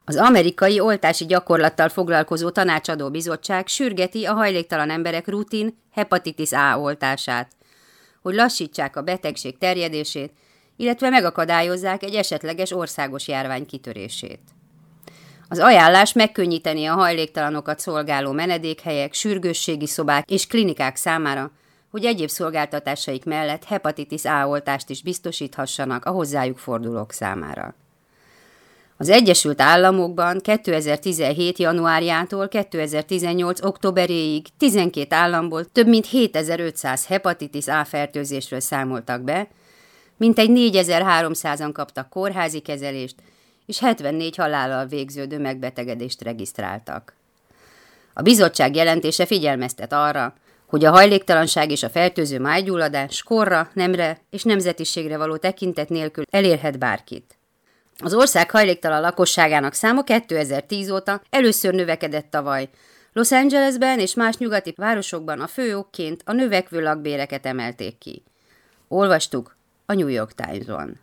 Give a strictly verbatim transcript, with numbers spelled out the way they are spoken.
Az amerikai oltási gyakorlattal foglalkozó tanácsadó bizottság sürgeti a hajléktalan emberek rutin hepatitis A oltását, hogy lassítsák a betegség terjedését, illetve megakadályozzák egy esetleges országos járvány kitörését. Az ajánlás megkönnyíteni a hajléktalanokat szolgáló menedékhelyek, sürgősségi szobák és klinikák számára, hogy egyéb szolgáltatásaik mellett hepatitis A oltást is biztosíthassanak a hozzájuk fordulók számára. Az Egyesült Államokban kétezer-tizenhét. januárjától kétezer-tizennyolc. októberéig tizenkét államból több mint hétezer-ötszáz hepatitis A fertőzésről számoltak be, mintegy négyezer-háromszázan kaptak kórházi kezelést, és hetvennégy halállal végződő megbetegedést regisztráltak. A bizottság jelentése figyelmeztet arra, hogy a hajléktalanság és a fertőző májgyulladás korra, nemre és nemzetiségre való tekintet nélkül elérhet bárkit. Az ország hajléktalan lakosságának száma kétezer-tíz óta először növekedett tavaly. Los Angelesben és más nyugati városokban a fő okként a növekvő lakbéreket emelték ki. Olvastuk a New York Times-on.